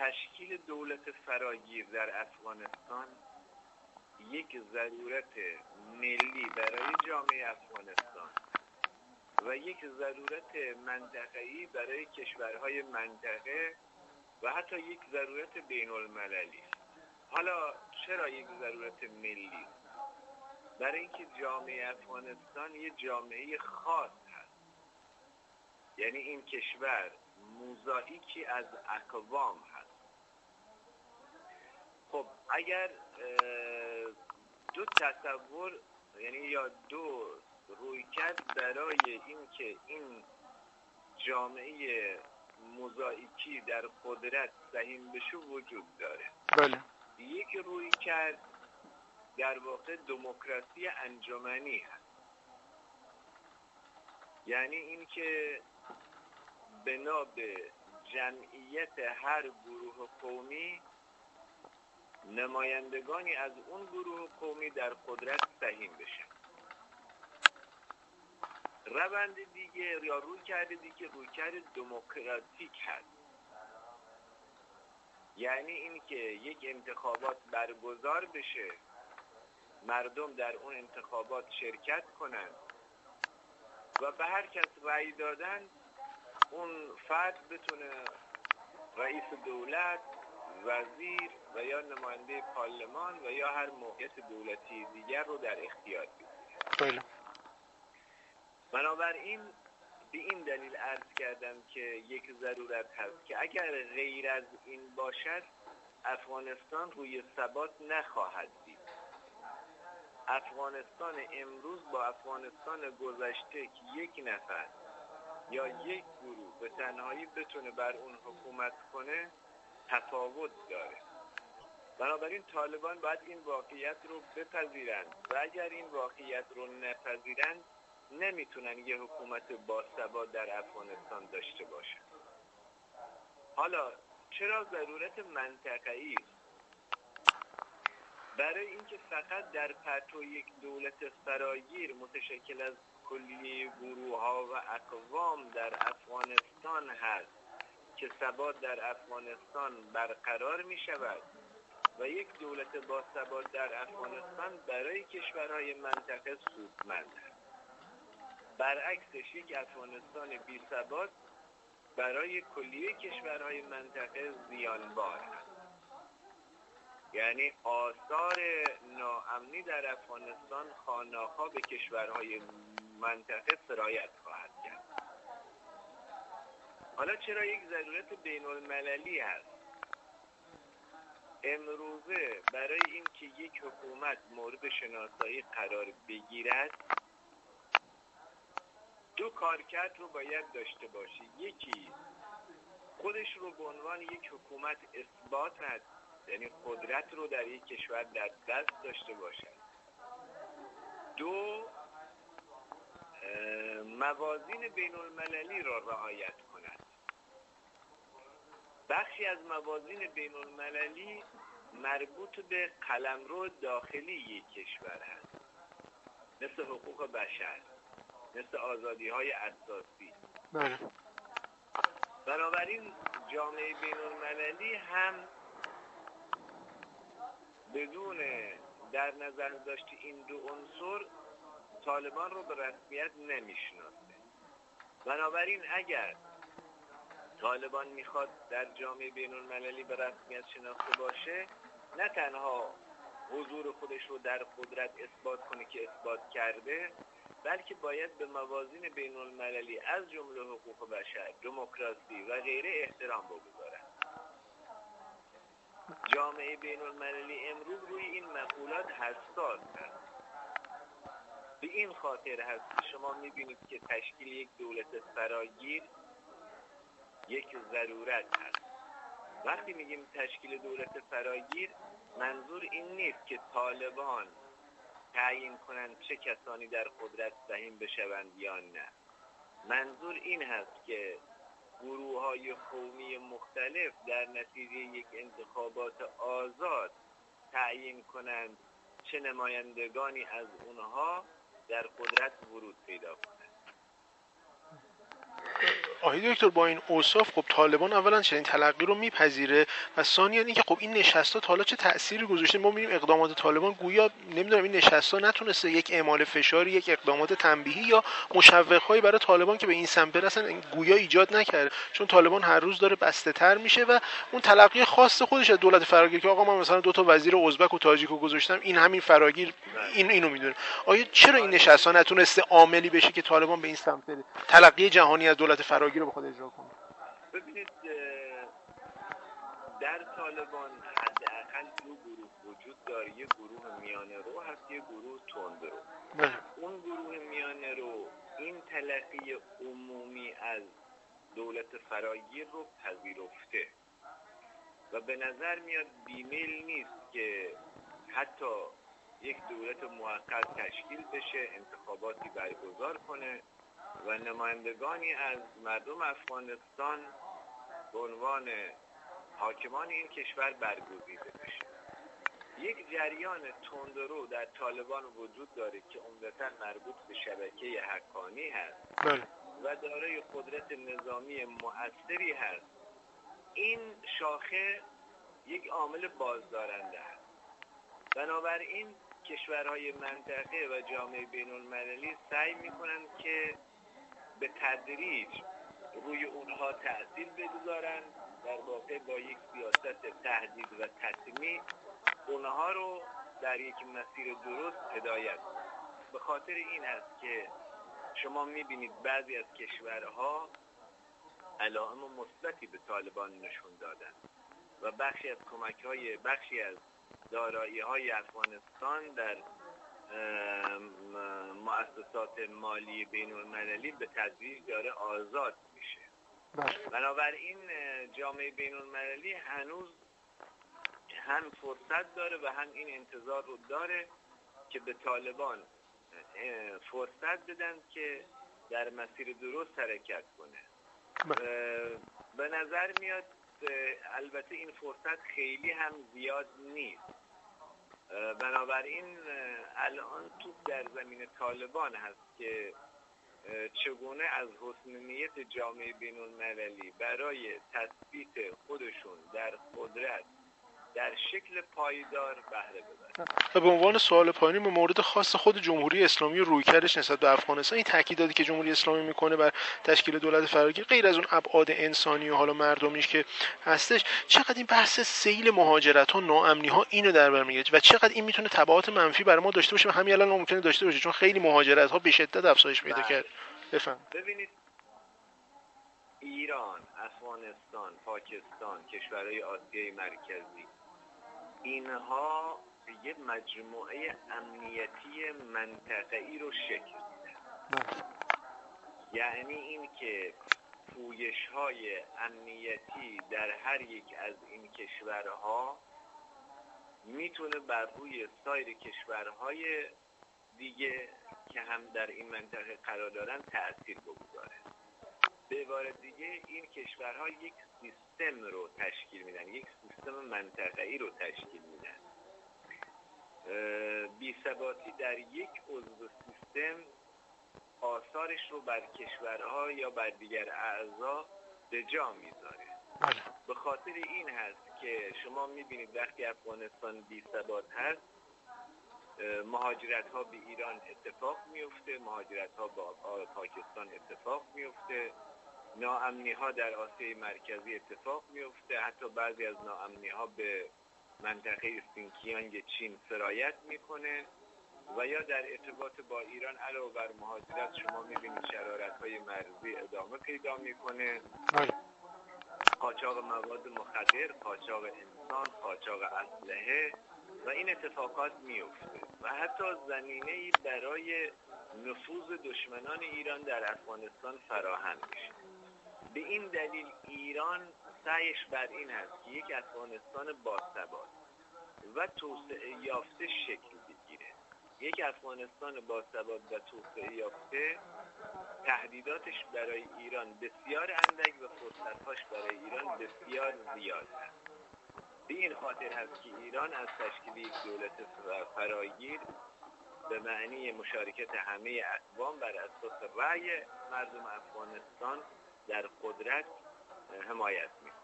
تشکیل دولت فراگیر در افغانستان یک ضرورت ملی برای جامعه افغانستان و یک ضرورت منطقه‌ای برای کشورهای منطقه و حتی یک ضرورت بین المللی. حالا چرا یک ضرورت ملی؟ برای اینکه جامعه افغانستان یک جامعه خاص هست. یعنی این کشور موزاییکی از اقوام هست. خب اگر دو تصور یعنی یا دو رویکرد برای اینکه این جامعه موزاییکی در قدرت سهیم بشه وجود داره. بله. یک رویکرد در واقع دموکراسی انجمنی هست. یعنی اینکه بنا به جمعیت هر گروه قومی نمایندگانی از اون گروه قومی در قدرت سهیم بشن. روند دیگه یا رویکرد دیگه رویکرد دموکراتیک هست. یعنی اینکه یک انتخابات برگزار بشه، مردم در اون انتخابات شرکت کنند و به هر کس رأی دادن اون فرد بتونه رئیس دولت، وزیر و یا نماینده پارلمان و یا هر موقعیت دولتی دیگر رو در اختیار بگیره. بنابراین به این دلیل عرض کردم که یک ضرورت هست که اگر غیر از این باشد افغانستان روی ثبات نخواهد دید. افغانستان امروز با افغانستان گذشته که یک نفر یا یک گروه به تنهایی بتونه بر اون حکومت کنه تفاوت داره. بنابراین طالبان باید این واقعیت رو بپذیرند و اگر این واقعیت رو نپذیرند نمیتونن یه حکومت باثبات در افغانستان داشته باشن. حالا چرا ضرورت منطقه‌ای است؟ برای اینکه فقط در پرتو یک دولت فراگیر متشکل از کلیه گروه‌ها و اقوام در افغانستان هست که ثبات در افغانستان برقرار می شود و یک دولت باثبات در افغانستان برای کشورهای منطقه سودمند است. برعکسش یک افغانستان بی ثبات برای کلیه کشورهای منطقه زیانبار است. یعنی آثار ناامنی در افغانستان خواه‌ناخواه به کشورهای منطقه سرایت خواهد کرد. حالا چرا یک ضرورت بین المللی هست؟ امروزه برای اینکه یک حکومت مورد شناسایی قرار بگیرد دو کارکرد رو باید داشته باشه. یکی خودش رو به عنوان یک حکومت اثبات هست، یعنی قدرت رو در یک کشور در دست داشته باشد. دو موازین بین المللی را رعایت کند. بخشی از موازین بین المللی مربوط به قلمرو داخلی یک کشور هست، مثل حقوق بشر، مثل آزادی‌های اساسی. بنابراین جامعه بین المللی هم بدون در نظر داشت این دو عنصر طالبان رو به رسمیت نمیشناسه. بنابراین اگر طالبان میخواد در جامعه بین المللی به رسمیت شناخته باشه، نه تنها حضور خودش رو در قدرت اثبات کنه که اثبات کرده، بلکه باید به موازین بین المللی از جمله حقوق بشر، دموکراسی و غیره احترام بگذارد. جامعه بین المللی امروز روی این مقولات حساس هست. به این خاطر هست که شما میبینید که تشکیل یک دولت فراگیر یک ضرورت هست. وقتی میگیم تشکیل دولت فراگیر منظور این نیست که طالبان تعیین کنند چه کسانی در قدرت سهیم بشوند یا نه. منظور این هست که گروه‌های قومی مختلف در نتیجه یک انتخابات آزاد تعیین کنند چه نمایندگانی از اونها در قدرت ورود پیدا کنند. آقای دکتر با این اوصاف خب طالبان اولا چنین تلقی رو میپذیره و ثانیاً اینکه خب این نشست‌ها تا حالا چه تأثیری گذاشته؟ ما می‌بینیم اقدامات طالبان گویا نمیدونم این نشست‌ها نتونسته یک اعمال فشاری، یک اقدامات تنبیهی یا مشوق‌هایی برای طالبان که به این سمت برسن گویا ایجاد نکرده، چون طالبان هر روز داره بسته‌تر میشه و اون تلقی خاص خودش از دولت فراگیر که آقا من مثلا دو تا وزیر ازبک و تاجیک رو گذاشتم، این همین فراگیر اینو میدونه. آیا چرا این نشست‌ها نتونسته عاملی بشه که طالبان به این سمت بره؟ تلقی جهانی از دولت فراگیر رو بخواد اجرا کنه؟ ببینید در طالبان حداقل دو گروه وجود داره، یه گروه میانه رو هست، یه گروه تند رو. اون گروه میانه رو این تلقی عمومی از دولت فراگیر رو پذیرفته و به نظر میاد بیمیل نیست که حتی یک دولت موقت تشکیل بشه، انتخاباتی برگزار کنه و نمایندگانی از مردم افغانستان به عنوان حاکمان این کشور برگزیده بشه. یک جریان تندرو در طالبان وجود داره که عمدتاً مربوط به شبکه حقانی هست و دارای قدرت نظامی مؤثری هست. این شاخه یک عامل بازدارنده است. بنابراین کشورهای منطقه و جامعه بین المللی سعی میکنن که به تدریج روی اونها تأثیر بگذارن، در واقع با یک سیاست تهدید و تطمیع اونها رو در یک مسیر درست هدایت کنن. به خاطر این است که شما میبینید بعضی از کشورها علائم مثبتی به طالبان نشون دادن و بخشی از دارایی‌های افغانستان در مؤسسات مالی بین المللی به تدریج داره آزاد میشه. بنابراین جامعه بین المللی هنوز هم فرصت داره و هم این انتظار رو داره که به طالبان فرصت بدن که در مسیر درست حرکت کنه. به نظر میاد البته این فرصت خیلی هم زیاد نیست. بنابراین الان توپ در زمین طالبان هست که چگونه از حسن نیت جامعه بین المللی برای تثبیت خودشون در قدرت در شکل پایدار بهره ببرن. و به عنوان سوال پایانی به مورد خاص خود جمهوری اسلامی و رویکردش نسبت به افغانستان، این تاکیداتی که جمهوری اسلامی میکنه بر تشکیل دولت فراگیر غیر از اون ابعاد انسانی و حالا مردمیش که هستش، چقدر این بحث سیل مهاجرت ها، ناامنی ها اینو در بر میگیره و چقدر این میتونه تبعات منفی برای ما داشته باشه و همین الان ممکنه داشته باشه، چون خیلی مهاجرت ها به شدت افزایش پیدا کرد. بفهم. ببینید ایران، افغانستان، پاکستان، کشورهای آسیای مرکزی، اینها یه مجموعه امنیتی منطقه‌ای رو شکل میدن. یعنی این که پویش‌های امنیتی در هر یک از این کشورها میتونه بر روی سایر کشورهای دیگه که هم در این منطقه قرار دارن تأثیر بگذاره. به عبارت دیگه این کشورها یک سیستم رو تشکیل میدن، یک سیستم منطقه‌ای رو تشکیل میدن. بی‌ثباتی در یک عضو سیستم آثارش رو بر کشورها یا بر دیگر اعضا به جا میذاره. به خاطر این هست که شما میبینید وقتی افغانستان بی‌ثبات هست، مهاجرت ها به ایران اتفاق میفته، مهاجرت ها با پاکستان اتفاق میفته، ناامنی ها در آسیای مرکزی اتفاق میفته، حتی بعضی از ناامنی ها به منطقه سینکیانگ چین سرایت میکنه و یا در ارتباط با ایران علاوه بر مهاجرت شما میبینید شرارت های مرزی ادامه پیدا میکنه، قاچاق مواد مخدر، قاچاق انسان، قاچاق اسلحه و این اتفاقات میفته و حتی زمینه‌ای برای نفوذ دشمنان ایران در افغانستان فراهم میشه. به این دلیل ایران سعیش بر این است که یک افغانستان باثبات و توسعه یافته شکل بگیره. یک افغانستان باثبات و توسعه یافته تهدیداتش برای ایران بسیار اندک و فرصت‌هاش برای ایران بسیار زیاد است. به این خاطر هست که ایران از تشکیل یک دولت فراگیر به معنی مشارکت همه اقوام بر اساس رأی مردم افغانستان در قدرت حمایت میکنه.